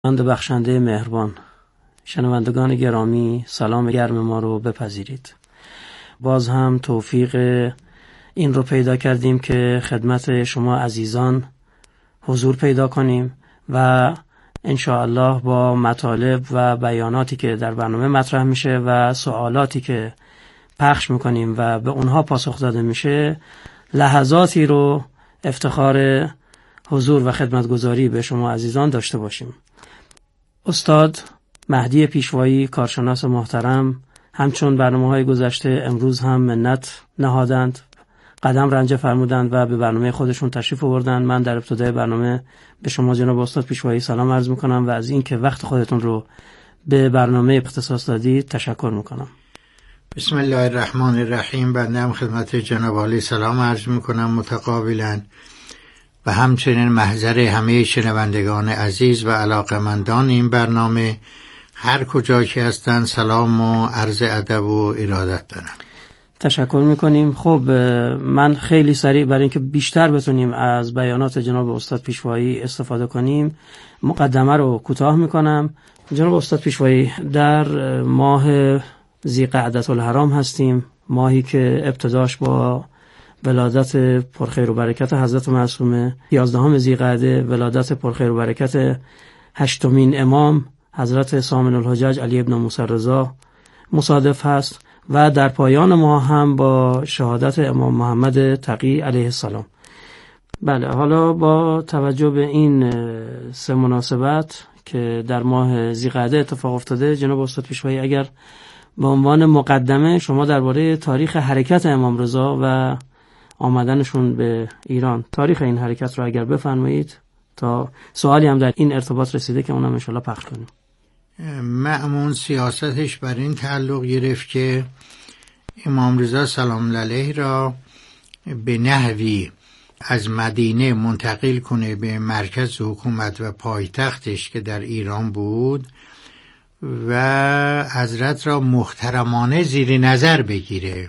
خداوند بخشنده مهربان، شنوندگان گرامی، سلام گرم ما رو بپذیرید. باز هم توفیق این رو پیدا کردیم که خدمت شما عزیزان حضور پیدا کنیم و انشاءالله با مطالب و بیاناتی که در برنامه مطرح میشه و سوالاتی که پخش میکنیم و به اونها پاسخ داده میشه لحظاتی رو افتخار حضور و خدمتگزاری به شما عزیزان داشته باشیم. استاد مهدی پیشوایی، کارشناس محترم، همچون برنامه‌های گذشته امروز هم منت نهادند، قدم رنجه فرمودند و به برنامه خودشون تشریف آوردند. من در ابتدای برنامه به شما جناب استاد پیشوایی سلام عرض میکنم و از این که وقت خودتون رو به برنامه اختصاص دادید تشکر میکنم. بسم الله الرحمن الرحیم. بنده هم خدمت جناب عالی سلام عرض میکنم متقابلا و همچنین محضر همه شنوندگان عزیز و علاقمندان این برنامه هر کجا که هستن سلام و عرض ادب و ارادت دارم. تشکر میکنیم. خب من خیلی سریع برای اینکه بیشتر بتونیم از بیانات جناب استاد پیشوایی استفاده کنیم مقدمه رو کوتاه میکنم. جناب استاد پیشوایی، در ماه ذیقعدة الحرام هستیم، ماهی که ابتداش با ولادت پرخیر و برکت حضرت معصومه، 11 ذیقعده ولادت پرخیر و برکت 8مین امام حضرت ثامن الحجج علی ابن موسی رضا مصادف هست و در پایان ماه هم با شهادت امام محمد تقی علیه السلام. بله، حالا با توجه به این سه مناسبت که در ماه ذیقعده اتفاق افتاده، جناب استاد پیشوایی اگر به عنوان مقدمه شما درباره تاریخ حرکت امام رضا و آمدنشون به ایران، تاریخ این حرکت رو اگر بفرمایید، تا سوالی هم در این ارتباط رسیده که اونم انشالله پخش کنیم. مأمون سیاستش بر این تعلق گرفت که امام رضا سلام الله علیه را به نحوی از مدینه منتقل کنه به مرکز حکومت و پایتختش که در ایران بود و حضرت را محترمانه زیر نظر بگیره،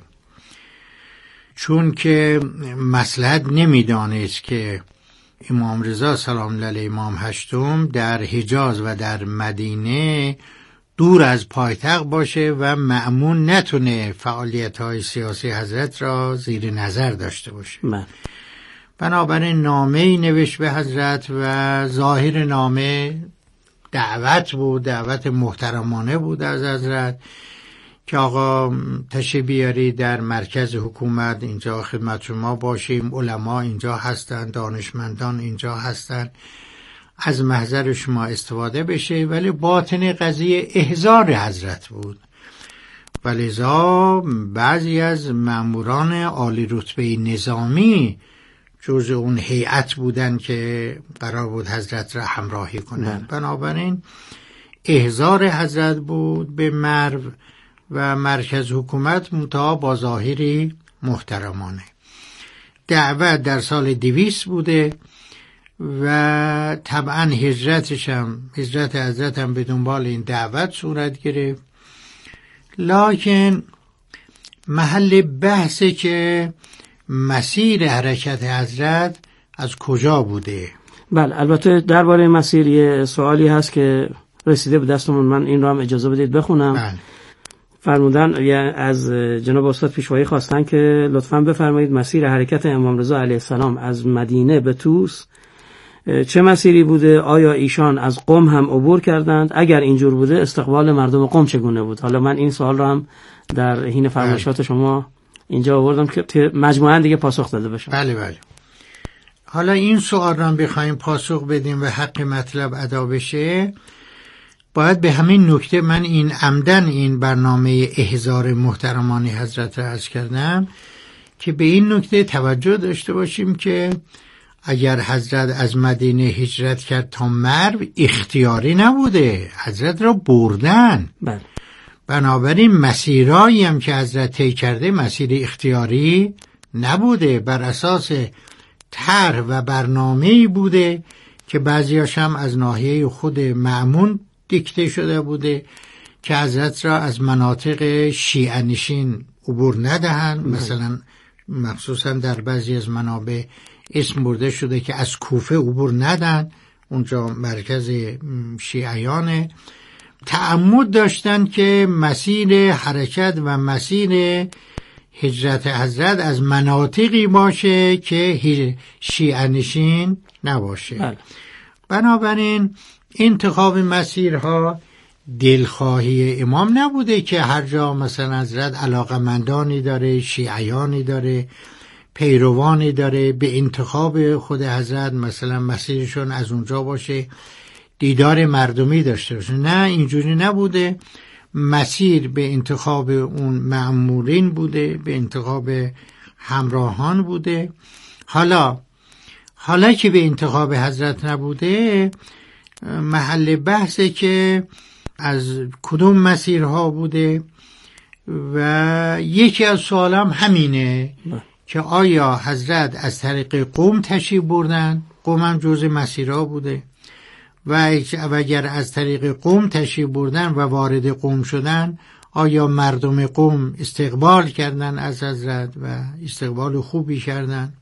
چون که مصلحت نمیدانست که امام رضا سلام الله علیه امام هشتم در حجاز و در مدینه دور از پایتخت باشه و مأمون نتونه فعالیت‌های سیاسی حضرت را زیر نظر داشته باشه. بنابراین نامه‌ای نوشت به حضرت و ظاهر نامه دعوت بود، دعوت محترمانه بود از حضرت که آقا تشریف بیاری در مرکز حکومت، اینجا خدمت شما باشیم، علما اینجا هستن، دانشمندان اینجا هستن، از محضر شما استفاده بشه. ولی باطن قضیه احضار حضرت بود و لذا بعضی از ماموران عالی رتبه نظامی جزء اون هیئت بودن که قرار بود حضرت را همراهی کنند. بنابراین احضار حضرت بود به مرو و مرکز حکومت منتها با ظاهری محترمانه. دعوت در سال 200 بوده و طبعا هجرت حضرت هم به دنبال این دعوت صورت گرفت. لکن محل بحثه که مسیر حرکت حضرت از کجا بوده. بله، البته درباره مسیر یه سوالی هست که رسیده به دستمون، من این رو هم اجازه بدید بخونم. بله. فرمودن از جناب استاد پیشوایی خواستن که لطفاً بفرمایید مسیر حرکت امام رضا علیه السلام از مدینه به طوس چه مسیری بوده؟ آیا ایشان از قم هم عبور کردند؟ اگر اینجور بوده استقبال مردم قم چگونه بود؟ حالا من این سوال رو هم در حین فرمایشات شما اینجا آوردم که مجموعاً دیگه پاسخ داده بشه. بله. حالا این سوال رو هم بخوایم پاسخ بدیم و حق مطلب ادا بشه، باید به همین نکته من این عمدن این برنامه احضار محترمانه حضرت را عرض کردم که به این نکته توجه داشته باشیم که اگر حضرت از مدینه هجرت کرد تا مرو اختیاری نبوده، حضرت را بردن. بله. بنابراین مسیرایی هم که حضرت طی کرده مسیر اختیاری نبوده، بر اساس طرح و برنامه‌ای بوده که بعضیاش هم از ناحیه خود مأمون دیکته شده بوده که حضرت را از مناطق شیعه نشین عبور ندهند. مثلا مخصوصا در بعضی از منابع اسم برده شده که از کوفه عبور ندهند، اونجا مرکز شیعیانه، تعمد داشتن که مسیر حرکت و مسیر هجرت حضرت از مناطقی باشه که شیعه نشین نباشه. بنابراین انتخاب مسیرها دلخواهی امام نبوده که هر جا مثلا حضرت علاقمندانی داره، شیعیانی داره، پیروانی داره، به انتخاب خود حضرت مثلا مسیرشون از اونجا باشه، دیدار مردمی داشته باشه. نه، اینجوری نبوده. مسیر به انتخاب اون مأمورین بوده، به انتخاب همراهان بوده. حالا که به انتخاب حضرت نبوده، محل بحثه که از کدوم مسیرها بوده و یکی از سوالام همینه که آیا حضرت از طریق قم تشریف بردن؟ قم هم جزء مسیرها بوده و اگر از طریق قم تشریف بردن و وارد قم شدن، آیا مردم قم استقبال کردن از حضرت و استقبال خوبی کردن؟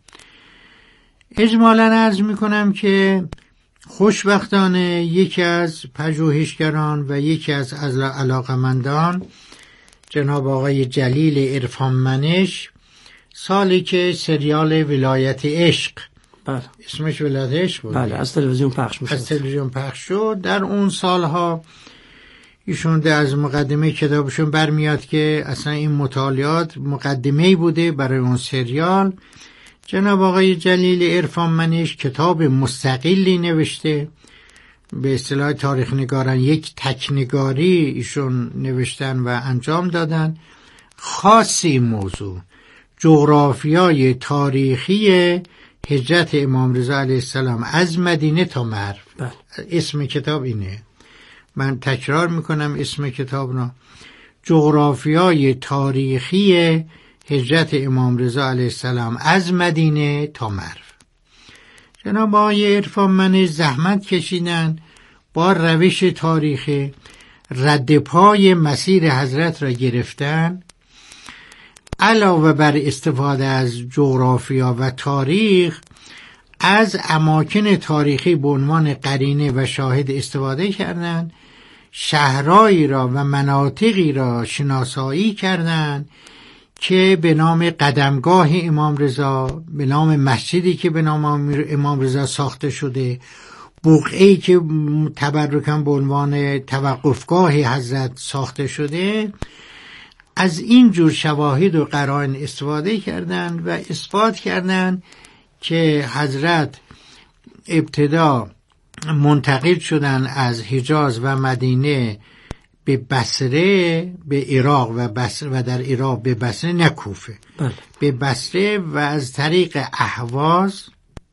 اجمالاً عرض میکنم که خوشبختانه یکی از پژوهشگران و یکی از علاقمندان، جناب آقای جلیل عرفانمنش، سالی که سریال ولایت عشق، بله اسمش ولایت عشق بود، بله، از تلویزیون پخش میشد، از تلویزیون پخش شد. در اون سالها ایشون از مقدمه کتابشون برمیاد که اصلا این مطالعات مقدمه‌ای بوده برای اون سریال. جناب آقای جلیل عرفانمنش کتاب مستقلی نوشته، به اصطلاح تاریخ نگاران یک تکنگاری ایشون نوشتن و انجام دادن. خاصی موضوع جغرافیای تاریخی هجرت امام رضا علیه السلام از مدینه تا مرو. اسم کتاب اینه، من تکرار میکنم اسم کتاب را، جغرافیای تاریخی هجرت امام رضا علیه السلام از مدینه تا مرو. جناب آقای عرفانمنش زحمت کشیدن با روش تاریخی، رد پای مسیر حضرت را گرفتن. علاوه بر استفاده از جغرافیا و تاریخ، از اماکن تاریخی به عنوان قرینه و شاهد استفاده کردند. شهرهایی را و مناطقی را شناسایی کردند که به نام قدمگاه امام رضا، به نام مسجدی که به نام امام رضا ساخته شده، بقعه‌ای که تبرکاً به عنوان توقفگاه حضرت ساخته شده. از این جور شواهد و قرائن استفاده کردند و اثبات کردند که حضرت ابتدا منتقل شدن از حجاز و مدینه به بصره، به عراق و بصره، و در عراق به بصره، نه کوفه، به بصره، و از طریق اهواز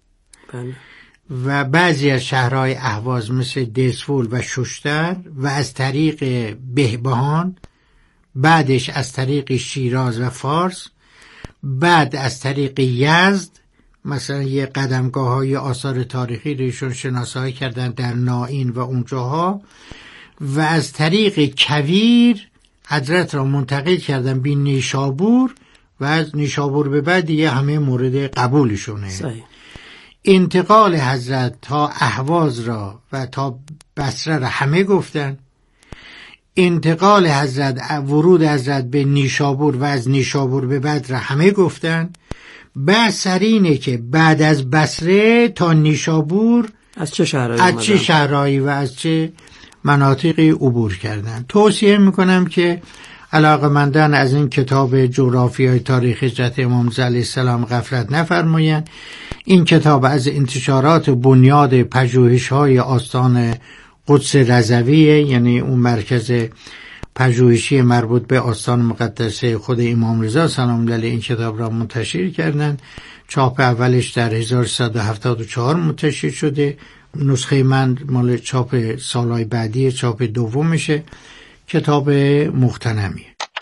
و بعضی از شهرهای اهواز مثل دزفول و ششتر، و از طریق بهبهان، بعدش از طریق شیراز و فارس، بعد از طریق یزد، مثلا یه قدمگاه های آثار تاریخی ریشون شناسایی کردن در نائین و اونجاها، و از طریق کویر حضرت را منتقل کردن به نیشابور و از نیشابور به بعد دیگه همه مورد قبولشونه. صحیح. انتقال حضرت تا اهواز را و تا بصره را همه گفتن. انتقال حضرت، ورود حضرت به نیشابور و از نیشابور به بعد را همه گفتن. بعد سر اینه که بعد از بصره تا نیشابور از چه شهرهایی و از چه مناطقی عبور کردن. توصیه میکنم که علاقمندان از این کتاب جغرافیای تاریخ هجرت امام رضا علیه السلام غفلت نفرمایند. این کتاب از انتشارات بنیاد پژوهش‌های آستان قدس رضویه، یعنی اون مرکز پژوهشی مربوط به آستان مقدسه خود امام رضا سلام الله علیه این کتاب را منتشر کردن. چاپ اولش در 1374 منتشر شده. نسخه من مال چاپ سالهای بعدی، چاپ دومشه. کتاب مغتنمیه.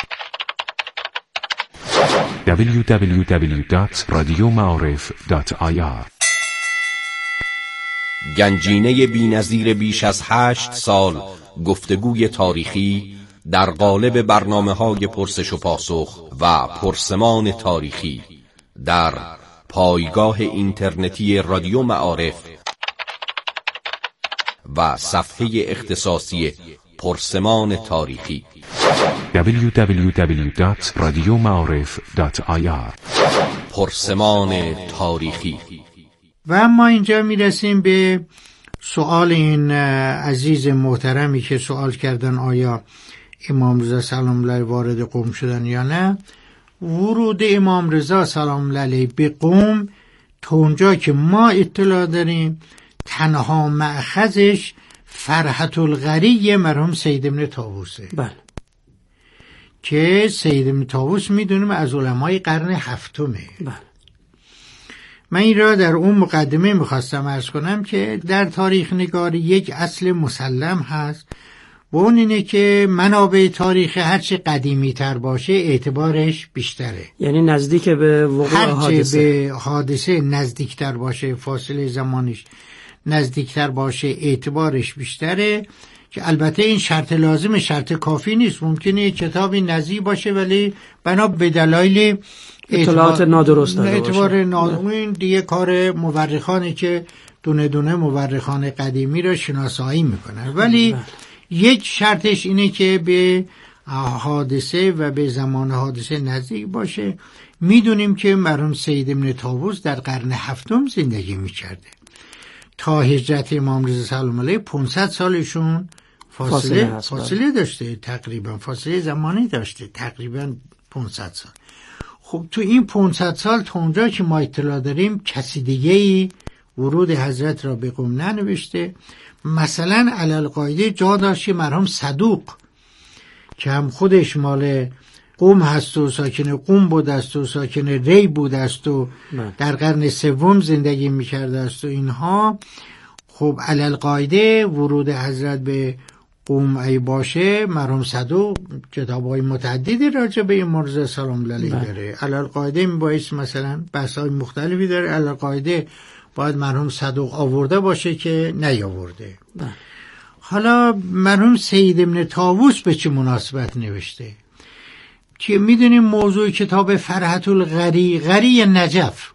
www.radiomaarif.ir گنجینه بی‌نظیر بیش از 8 سال گفتگوی تاریخی در قالب برنامه‌های پرسش و پاسخ و پرسمان تاریخی در پایگاه اینترنتی رادیو معارف و صفحه اختصاصی پرسمان تاریخی www.radiomaarif.ir. پرسمان تاریخی. و اما اینجا میرسیم به سوال این عزیز محترمی که سوال کردن آیا امام رضا سلام الله وارد قم شدن یا نه. ورود امام رضا سلام الله علیه به قم تا اونجا که ما اطلاع داریم تنها مأخذش فرحة الغری مرحوم سید ابن طاووسه. بله. که سید ابن طاووس میدونیم از علمای قرن هفتمه. بله. من این را در اون مقدمه میخواستم عرض کنم که در تاریخ نگاری یک اصل مسلم هست و اون اینه که منابع تاریخ هرچی قدیمی تر باشه اعتبارش بیشتره. یعنی نزدیک به وقوع حادثه، به حادثه نزدیکتر باشه، فاصله زمانش نزدیکتر باشه، اعتبارش بیشتره. که البته این شرط لازم، شرط کافی نیست. ممکنه کتابی نزدیک باشه ولی بنا به دلایل اطلاعات نادرست داده باشه. اعتبار این دیگه کار مورخانه که دونه دونه مورخان قدیمی را شناسایی میکنن. ولی یک شرطش اینه که به حادثه و به زمان حادثه نزدیک باشه. میدونیم که مرحوم سید ابن طاووس در قرن هفتم زندگی میکرده. تا هجرت امام رضا سلام الله 500 سالشون فاصله داشته، تقریبا فاصله زمانی داشته، تقریبا 500 سال. خب تو این 500 سال تا اونجا که ما اطلاع داریم کسی دیگه‌ای ورود حضرت را به قم ننوشته. مثلا علالقاعده جا داشت مرحوم صدوق که هم خودش مال قم هست و ساکن قم بود است و ساکن ری بود است و در قرن سوم زندگی میکرده است و اینها. خب علالقاعده ورود حضرت به قم ای باشه مرحوم صدوق کتاب‌های متعددی راجع به امام رضا سلام الله علیه داره. علالقاعده میبایست مثلا بحث‌های مختلفی داره. علالقاعده باید مرحوم صدوق آورده باشه که نیاورده. حالا مرحوم سید ابن طاووس به چه مناسبت نوشته؟ که میدونیم موضوع کتاب فرحة الغری، غری نجف،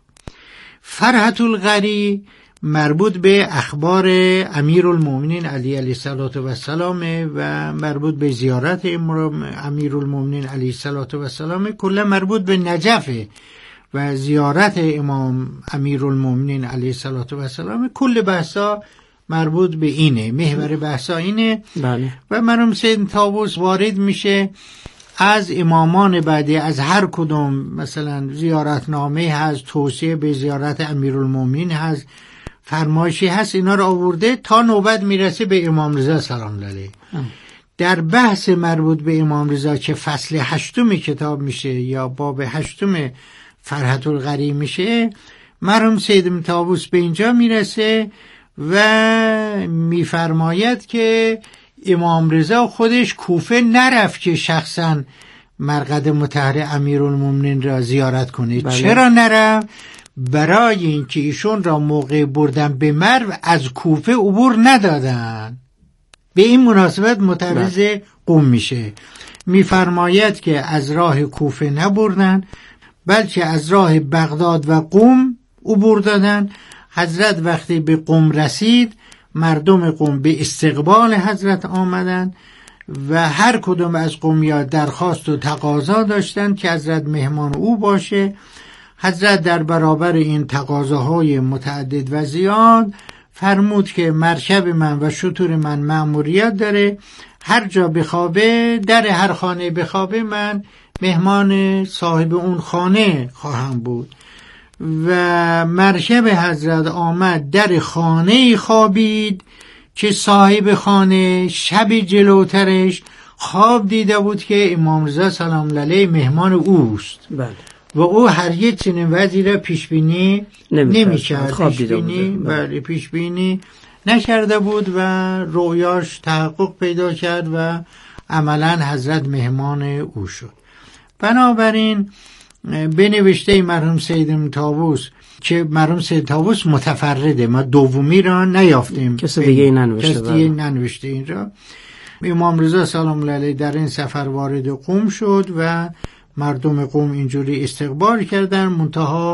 فرحة الغری مربوط به اخبار امیرالمومنین علی علیه السلام و مربوط به زیارت امیرالمومنین علیه السلام، کلا مربوط به نجف و زیارت امام امیرالمومنین علیه السلام. کل بحثا مربوط به اینه، محور بحثا اینه. بله. و مرحوم سید طاووس وارد میشه از امامان بعدی، از هر کدوم مثلا زیارتنامه هست، توصیه به زیارت امیرالمومنین هست، فرمایشی هست، اینا رو آورده تا نوبت میرسه به امام رضا سلام الله علیه. در بحث مربوط به امام رضا که فصل 8 کتاب میشه یا باب 8 فرحة الغری میشه، مرحوم سید ابن طاووس به اینجا میرسه و میفرماید که امام رضا خودش کوفه نرفت که شخصا مرقد مطهر امیرالمومنین را زیارت کنه. بله. چرا نرفت؟ برای اینکه ایشون را موقع بردن به مرو از کوفه عبور ندادن. به این مناسبت متعرض قم میشه. میفرماید که از راه کوفه نبردن بلکه از راه بغداد و قم عبور دادن. حضرت وقتی به قم رسید مردم قم به استقبال حضرت آمدن و هر کدوم از قومیان درخواست و تقاضا داشتند که حضرت مهمان او باشه. حضرت در برابر این تقاضاهای متعدد و زیاد فرمود که مرکب من و شتر من مأموریت داره، هر جا بخوابه، در هر خانه بخوابه، من مهمان صاحب اون خانه خواهم بود. و مرکب حضرت آمد در خانه خوابید که صاحب خانه شب جلوترش خواب دیده بود که امام رضا سلام الله علیه مهمان اوست. بله. و او هرگز چنین وضعی را پیش بینی نمی‌کرد. خواب دیده بود. بله، پیش بینی نکرده بود و رویاش تحقق پیدا کرد و عملاً حضرت مهمان او شد. بنابراین به نوشته مرحوم سید طاووس که مرحوم سید طاووس متفرده، ما دومی را نیافتیم، کسی دیگه ننوشته این را. امام رضا سلام الله علیه در این سفر وارد قم شد و مردم قم اینجوری استقبال کردن، منتها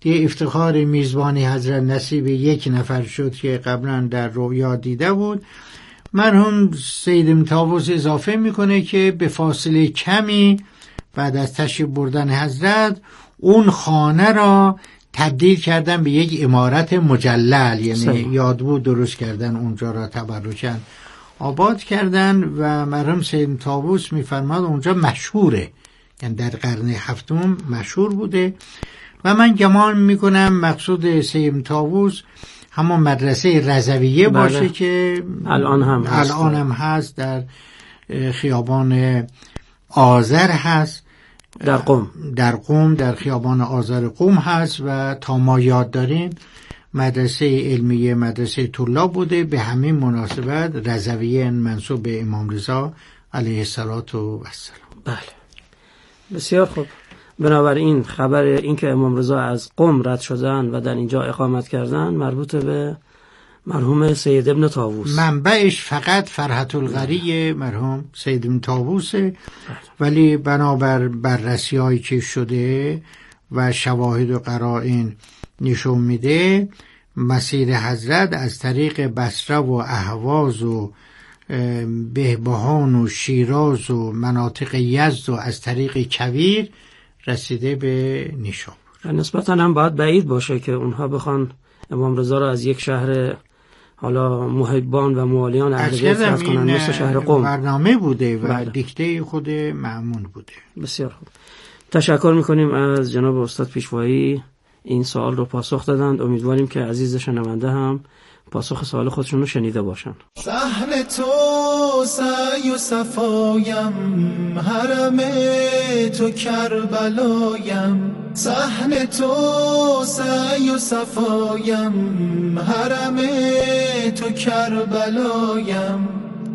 دیگه افتخار میزبانی حضرت نصیب یک نفر شد که قبلا در رویا دیده بود. مرحوم سید طاووس اضافه میکنه که به فاصله کمی بعد از تشریف بردن حضرت اون خانه را تبدیل کردن به یک عمارت مجلل، یعنی یادبود درست کردن، اونجا را تبرکاً آباد کردن و مرحوم سید طاووس میفرماد اونجا مشهوره، یعنی در قرن هفتم مشهور بوده و من گمان میکنم مقصود سید طاووس همون مدرسه رضویه باشه که الان هم هست در خیابان آذر هست، در قم در خیابان آذر قم هست و تا ما یاد داریم مدرسه علمیه مدرسه طلاب بوده. به همین مناسبت رضویه منسوب به امام رضا علیه السلام. بله، بسیار خوب. بنابراین خبر این که امام رضا از قم رد شدن و در اینجا اقامت کردن مربوط به مرحوم سید ابن طاووس، منبعش فقط فرحت القری مرحوم سید ابن طاووسه، ولی بنابر بررسی هایی که شده و شواهد و قرائن نشون میده مسیر حضرت از طریق بصره و اهواز و بهبهان و شیراز و مناطق یزد و از طریق کویر رسیده به نیشابور. نسبتاً هم باید بعید باشه که اونها بخوان امام رضا را از یک شهر حالا محبان و موالیان اهل بیت رد کنن مثل شهر قم. برنامه بوده و دیکته خود مأمون بوده. بسیار خوب. تشکر میکنیم از جناب استاد پیشوایی، این سوال رو پاسخ دادند. امیدواریم که عزیز شنونده هم پاسخ سوال خودشون رو شنیده باشن. صحن تو سعی و صفایم، حرم تو کربلایم. صحن تو سعی و صفایم، حرم تو کربلایم.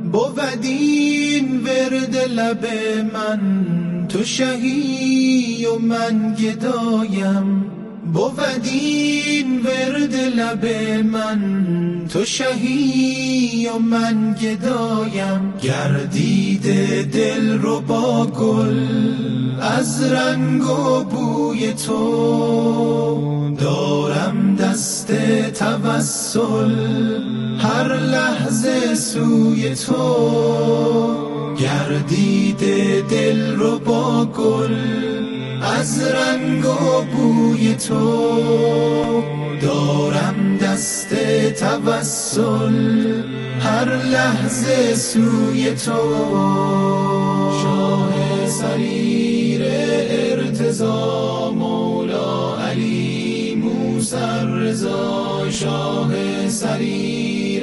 بودین ورد لب من تو شهی و من گدایم. بودین ورد لب من تو شهی و من گدایم. گردیده دل رو با گل از رنگ و بوی تو، دارم دست توسل هر لحظه سوی تو. گردیده دل رو با گل از رنگ و بوی تو، دارم دست توسل هر لحظه سوی تو. شاه سریر ارتضا مولا علی موسی رضا. شاه سریر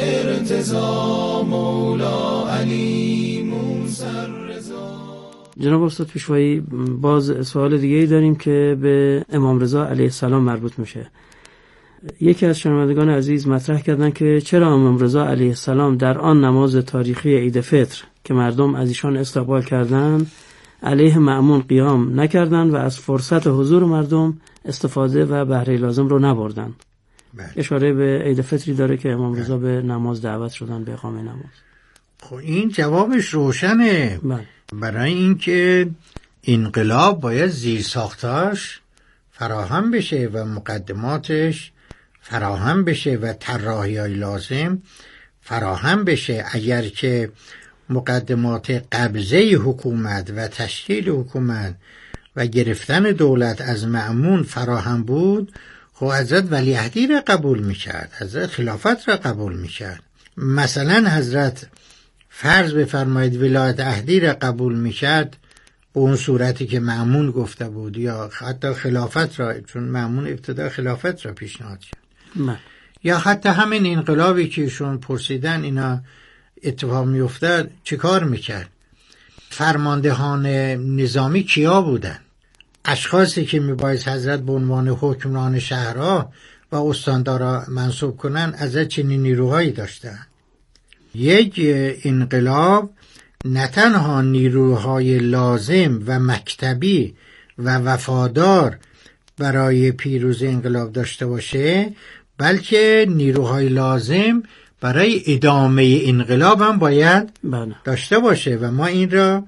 ارتضا مولا علی موسی رضا. جناب استاد پیشوایی، باز سوال دیگه‌ای داریم که به امام رضا علیه السلام مربوط میشه. یکی از شنوندگان عزیز مطرح کردن که چرا امام رضا علیه السلام در آن نماز تاریخی عید فطر که مردم از ایشان استقبال کردند علیه مأمون قیام نکردند و از فرصت حضور مردم استفاده و بهره لازم رو نبردند. اشاره به عید فطری داره که امام رضا به نماز دعوت شدن، به اقامه نماز. خب این جوابش روشنه. برای اینکه انقلاب باید زیرساختاش فراهم بشه و مقدماتش فراهم بشه و طراحی‌های لازم فراهم بشه. اگر که مقدمات قبضه حکومت و تشکیل حکومت و گرفتن دولت از مأمون فراهم بود، خب حضرت ولیعهدی را قبول میکرد، حضرت خلافت را قبول میکرد. مثلا حضرت فرض بفرمایید ولایت عهدی را قبول میکرد به اون صورتی که مأمون گفته بود، یا حتی خلافت را، چون مأمون ابتدا خلافت را پیشنهاد کرد، یا حتی همین انقلابی که ایشون پرسیدن اینا اتفاق میافتاد چه کار میکرد؟ فرماندهان نظامی کیا بودن؟ اشخاصی که میبایست حضرت به عنوان حکمران شهرها و استاندارا منصوب کنن از چنین نیروهایی داشتن. یک انقلاب نه تنها نیروهای لازم و مکتبی و وفادار برای پیروزی انقلاب داشته باشه، بلکه نیروهای لازم برای ادامه انقلاب هم باید داشته باشه و ما این را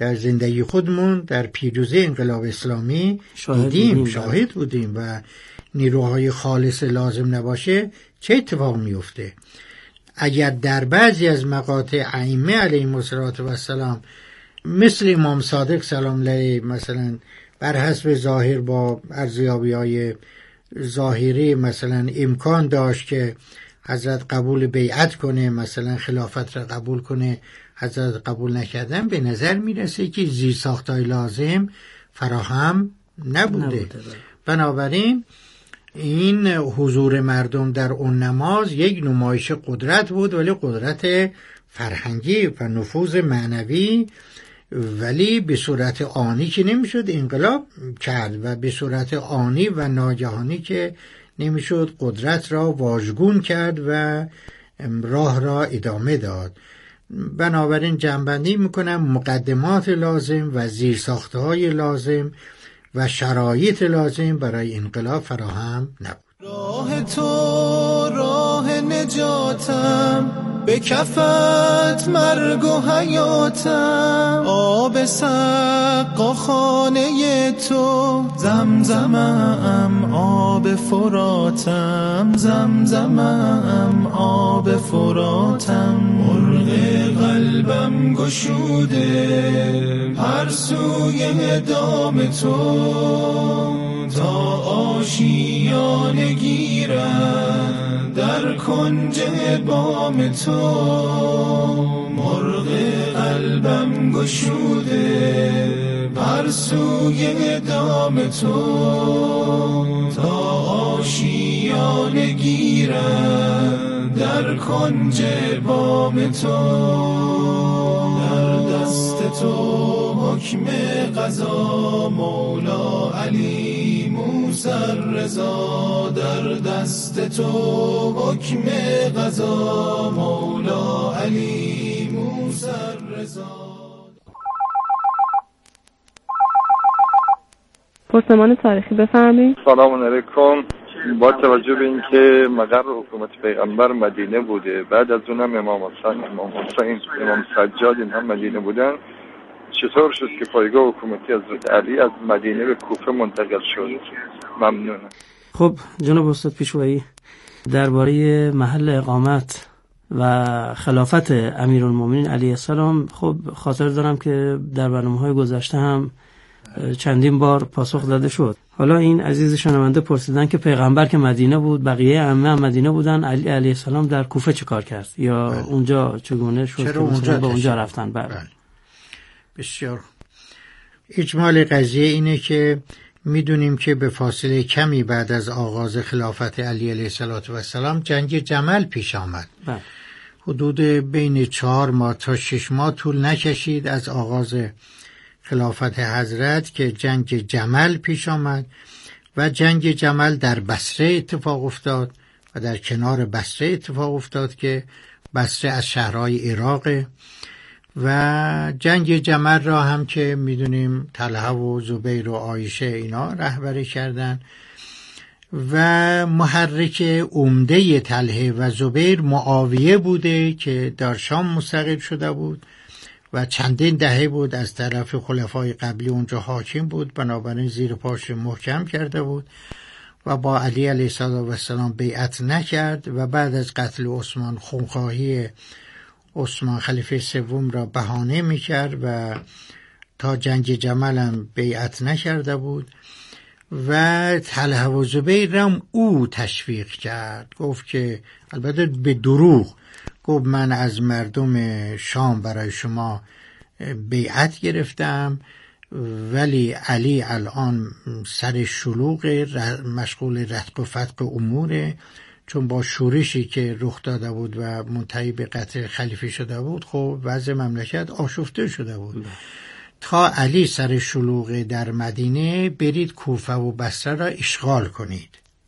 در زندگی خودمون در پیروزی انقلاب اسلامی شاهد بودیم و نیروهای خالص لازم نباشه چه اتفاق میفته. اگر در بعضی از مقاطع ائمه علیهم السلام مثل امام صادق سلام علیه مثلا بر حسب ظاهر با ارزیابی‌های ظاهری مثلا امکان داشت که حضرت قبول بیعت کنه، مثلا خلافت را قبول کنه، حضرت قبول نکردن، به نظر میرسه که زیرساخت‌های لازم فراهم نبوده. بنابراین این حضور مردم در اون نماز یک نمایش قدرت بود، ولی قدرت فرهنگی و نفوذ معنوی، ولی به صورت آنی که نمیشد انقلاب کرد و به صورت آنی و ناگهانی که نمیشد قدرت را واژگون کرد و راه را ادامه داد. بنابراین جمع‌بندی میکنم مقدمات لازم و زیرساختهای لازم و شرایط لازم برای انقلاب فراهم نبود. راه تو راه نجاتم، به کفت مرگ و حیاتم، آب سقا خانه تو زمزمم، آب فراتم زمزمم، آب فراتم، مرغ قلبم گشوده هر سوی دام تو، تا آشیانه گیرم در کنج بام تو، مرغ قلبم گشوده بر سوی دام تو، تا آشیانه گیرم در کنج بام تو، در دست تو حکم قضا مولا علی موسی رضا، در دست تو حکم قضا مولا علی موسی رضا. پرسمان تاریخی بفرمایید. سلام علیکم. با توجه به اینکه مقر حکومت پیغمبر مدینه بوده، بعد از اونم امام حسین، امام سجاد این هم مدینه بودن، چطور شد که پایگاه حکومتی حضرت علی از مدینه به کوفه منتقل شد؟ ممنونم. خب جناب استاد پیشوایی، درباره محل اقامت و خلافت امیرالمومنین علیه السلام خب خاطر دارم که در برنامه‌های گذشته هم چندین بار پاسخ داده شد. حالا این عزیز شنونده پرسیدن که پیغمبر که مدینه بود، بقیه ائمه هم مدینه بودن، علی علیه السلام در کوفه چه کار کرد یا اونجا چگونه شد که اونجا رفتن؟ بله. بسیار. اجمال قضیه اینه که میدونیم که به فاصله کمی بعد از آغاز خلافت علی علیه السلام جنگ جمل پیش آمد. حدود بین 4 ماه تا 6 ماه طول نکشید از آغاز خلافت حضرت که جنگ جمل پیش آمد و جنگ جمل در بصره اتفاق افتاد و در کنار بصره اتفاق افتاد که بصره از شهرهای عراقه و جنگ جمل را هم که میدونیم طلحه و زبیر و عایشه اینا رهبری کردن و محرک عمده طلحه و زبیر معاویه بوده که در شام مستقر شده بود و چندین دهه بود از طرف خلفای قبلی اونجا حاکم بود، بنابراین زیر پاش محکم کرده بود و با علی علیه السلام بیعت نکرد و بعد از قتل عثمان خونخواهی عثمان خلیفه سوم را بهانه میکرد و تا جنگ جمل هم بیعت نکرده بود و طلحه و زبیر هم او تشویق کرد، گفت که البته به دروغ گفت من از مردم شام برای شما بیعت گرفتم، ولی علی الان سر شلوغ مشغول رتق و فتق اموره، چون با شورشی که رخ داده بود و منتهی به قتل خلیفه شده بود خب وضع مملکت آشفته شده بود. تا علی سر شلوغ در مدینه برید کوفه و بصره را اشغال کنید.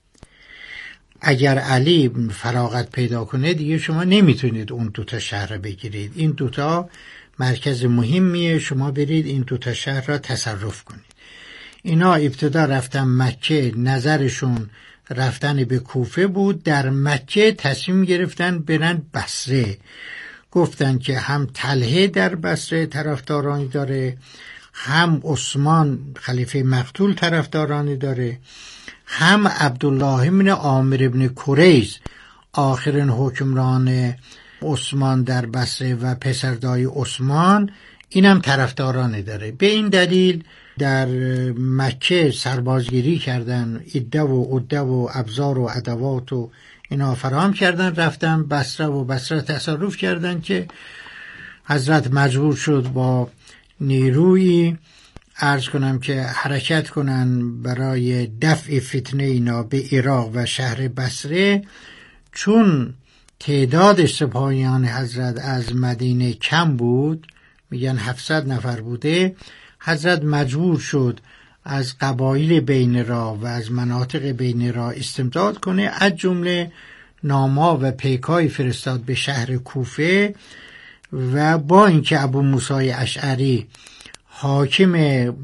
اگر علی فراغت پیدا کنه دیگه شما نمیتونید اون دوتا شهر را بگیرید، این دوتا مرکز مهمیه، شما برید این دوتا شهر را تصرف کنید. اینا ابتدا رفتن مکه، نظرشون رفتن به کوفه بود، در مکه تصمیم گرفتن برن بصره، گفتن که هم طلحه در بصره طرفدارانی داره، هم عثمان خلیفه مقتول طرفدارانی داره، هم عبدالله بن عامر بن کریز آخرین حکمران عثمان در بصره و پسردای عثمان اینم طرفدارانی داره. به این دلیل در مکه سربازگیری کردن، عده و عده و ابزار و ادوات و اینا فراهم کردن، رفتن بصره و بصره تصرف کردن که حضرت مجبور شد با نیروی عرض کنم که حرکت کنن برای دفع فتنه اینا به عراق و شهر بصره. چون تعداد سپاهیان حضرت از مدینه کم بود، میگن 700 نفر بوده، حضرت مجبور شد از قبایل بین راه و از مناطق بین راه استمداد کنه، از جمله نامه و پیکای فرستاد به شهر کوفه. و با اینکه ابو موسی اشعری حاکم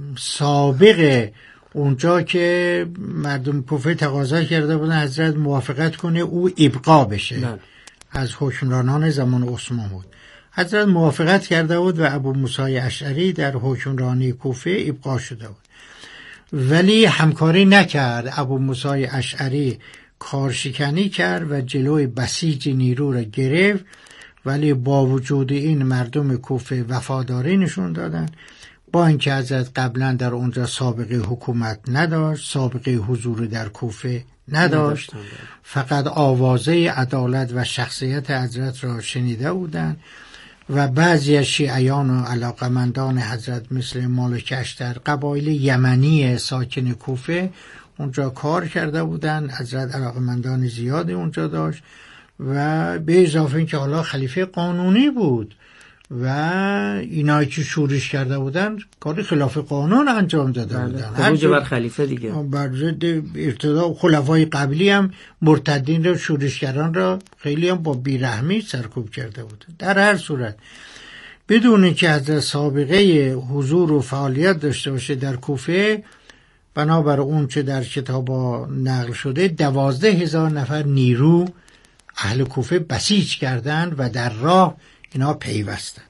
سابق اونجا که مردم کوفه تقاضا کرده بودن حضرت موافقت کنه او ابقا بشه، از حکمرانان زمان عثمان بود، حضرت موافقت کرده بود و ابو موسی اشعری در حکمرانی کوفه ابقا شده بود، ولی همکاری نکرد. ابو موسی اشعری کارشکنی کرد و جلوی بسیج نیرو را گرفت، ولی با وجود این مردم کوفه وفاداری نشون دادن. با اینکه حضرت قبلا در اونجا سابقه حکومت نداشت، سابقه حضور در کوفه نداشت، فقط آوازه عدالت و شخصیت حضرت را شنیده بودند و بعضی از شیعیان و علاقمندان حضرت مثل مالک اشتر، قبایل یمنی ساکن کوفه اونجا کار کرده بودند. حضرت علاقمندان زیادی اونجا داشت و به اضافه اینکه حالا خلیفه قانونی بود و اینایی که شورش کرده بودن کار خلاف قانون انجام داده بودن. خروج بر خلیفه دیگه، بر ضد ارتدا خلفای قبلی هم مرتدین را، شورشگران را خیلی هم با بیرحمی سرکوب کرده بودن. در هر صورت بدون که حضرت سابقه حضور و فعالیت داشته باشه در کوفه، بنابر اون چه در کتابا نقل شده 12,000 نفر نیرو اهل کوفه بسیج کردند و در راه اینا پیوستن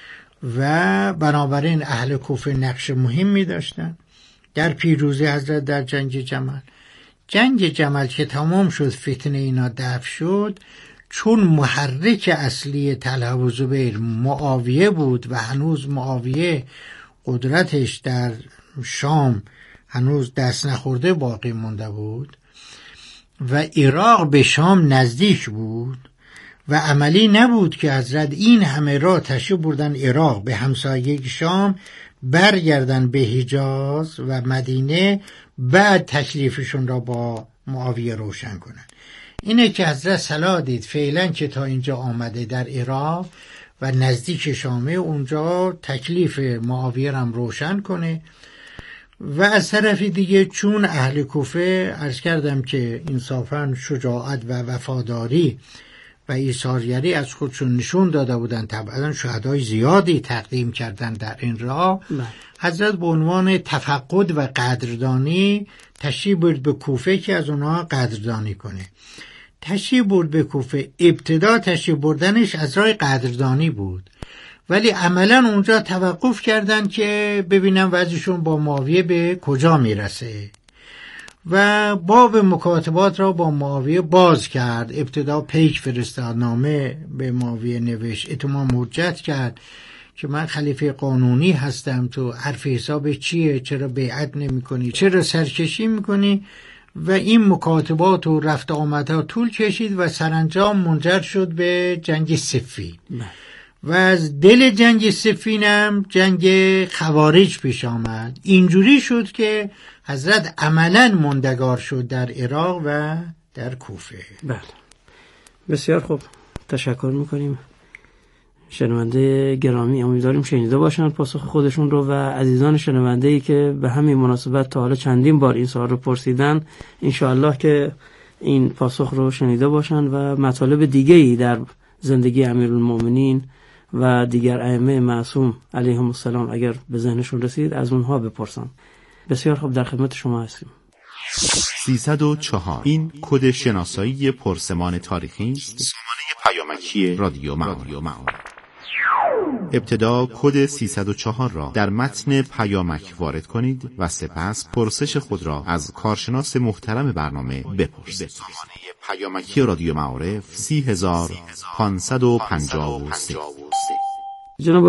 و بنابراین اهل کوفه نقش مهمی داشتن در پیروزی حضرت در جنگ جمل. جنگ جمل که تمام شد، فتنه اینا دفع شد، چون محرک اصلی طلحه و زبیر معاویه بود و هنوز معاویه قدرتش در شام هنوز دست نخورده باقی مونده بود و عراق به شام نزدیک بود و عملی نبود که حضرت این همه راه تشریف بردن عراق به همسایه شام، برگردن به حجاز و مدینه، بعد تکلیفشون را با معاویه روشن کنن. اینه که حضرت صلاح دید فعلا که تا اینجا آمده در عراق و نزدیک شامه، اونجا تکلیف معاویه را روشن کنه. و از طرف دیگه چون اهل کوفه عرض کردم که انصافاً شجاعت و وفاداری و ایثارگری از خودشون نشون داده بودن، طبعا شهدای زیادی تقدیم کردن در این راه، حضرت به عنوان تفقد و قدردانی تشریف برد به کوفه که از اونها قدردانی کنه. تشریف برد به کوفه، ابتدا تشریف بردنش از راه قدردانی بود، ولی عملا اونجا توقف کردن که ببینن وضعشون با معاویه به کجا میرسه و باب مکاتبات را با معاویه باز کرد. ابتدا پیک فرستاد، نامه به معاویه نوشت، اتمام حجت کرد که من خلیفه قانونی هستم، تو حرف حساب چیه، چرا بیعت نمی کنی، چرا سرکشی میکنی؟ و این مکاتبات و رفت آمدها طول کشید و سرانجام منجر شد به جنگ صفین. و از دل جنگ صفینم جنگ خوارج پیش آمد. اینجوری شد که حضرت عملاً ماندگار شد در عراق و در کوفه. بله، بسیار خوب، تشکر میکنیم. شنونده گرامی امیدواریم شنیده باشن پاسخ خودشون رو، و عزیزان شنونده‌ای که به همین مناسبت تا حالا چندین بار این سوال رو پرسیدن، انشاءالله که این پاسخ رو شنیده باشن و مطالب دیگه‌ای در زندگی امیرالمومنین و دیگر ائمه معصوم علیهم السلام اگر به ذهنشون رسید از اونها بپرسن. بسیار خوب، در خدمت شما هستیم. 304 این کد شناسایی پرسمان تاریخی است. سامانه پیامکی رادیو معارف. ابتدا کد 304 را در متن پیامک وارد کنید و سپس پرسش خود را از کارشناس محترم برنامه بپرسید. سامانه پیامکی رادیو معارف 30553. جناب